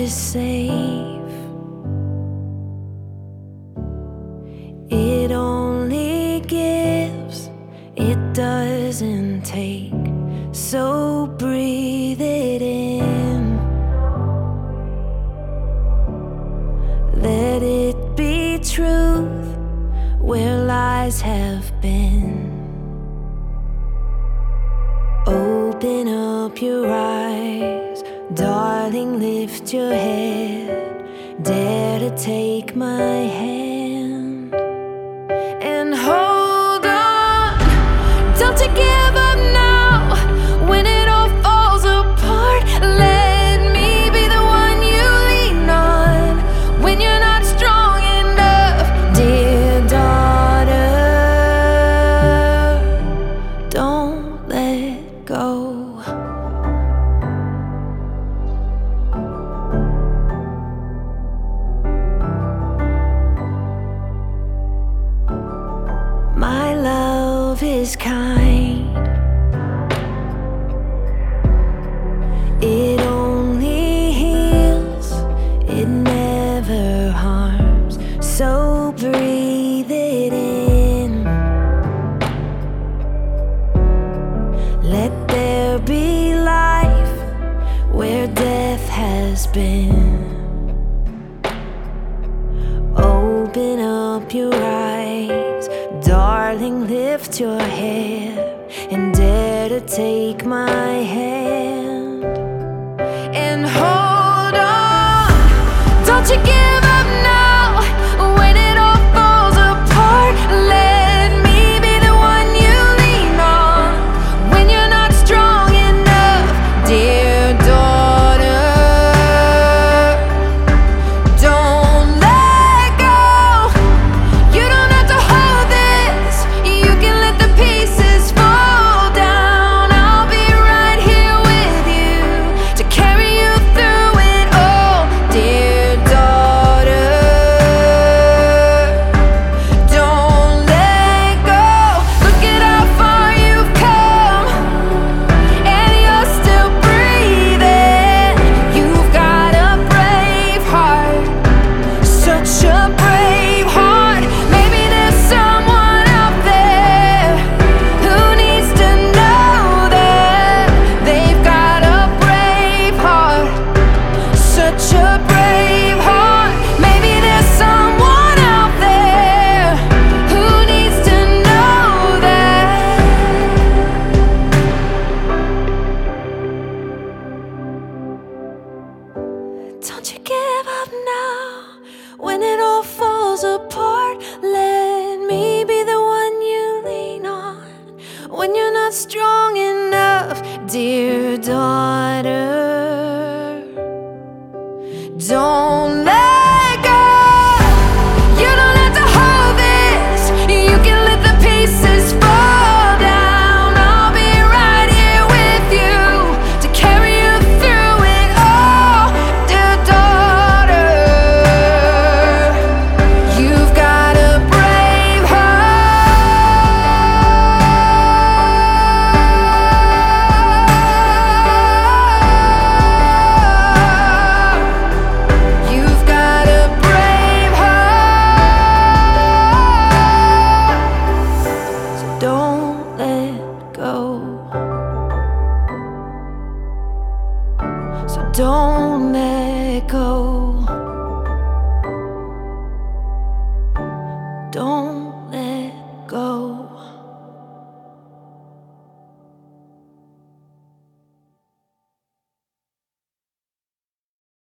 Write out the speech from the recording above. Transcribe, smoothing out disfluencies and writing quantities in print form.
is safe. It only gives, it doesn't take. So breathe it in. Let it be truth where lies have been. Open up your eyes, darling, lift your head. Dare to take my hand and hold on. Don't you give up now when it all falls apart. Let me be the one you lean on when you're not strong enough, dear daughter. Don't let go. My love is kind. It only heals, it never harms. So breathe it in. Let there be life where death has been. Open up your eyes, darling, lift your head and dare to take my hand and hold on. Don't you give up now when it all falls apart. Let me be the one you lean on when you're not strong enough, dear daughter. Don't let go. You don't have to hold this. You can let the pieces fall down. I'll be right here with you to carry you through it all, dear daughter. Don't let go. Look at how far you've come, and you're still breathing. You've got a brave heart, such a brave heart. Maybe there's someone out there who needs to know that they've got a brave heart, such a brave heart. Maybe there's someone out there who needs to know that. Don't you give up now when it all falls apart. Let me be the one you lean on when you're not strong enough, dear daughter. Don't let go. You don't have to hold this. You can let the pieces fall down. I'll be right here with you to carry you through it all, dear daughter. You've got a brave heart. You've got a brave heart. So don't let go. So don't let go.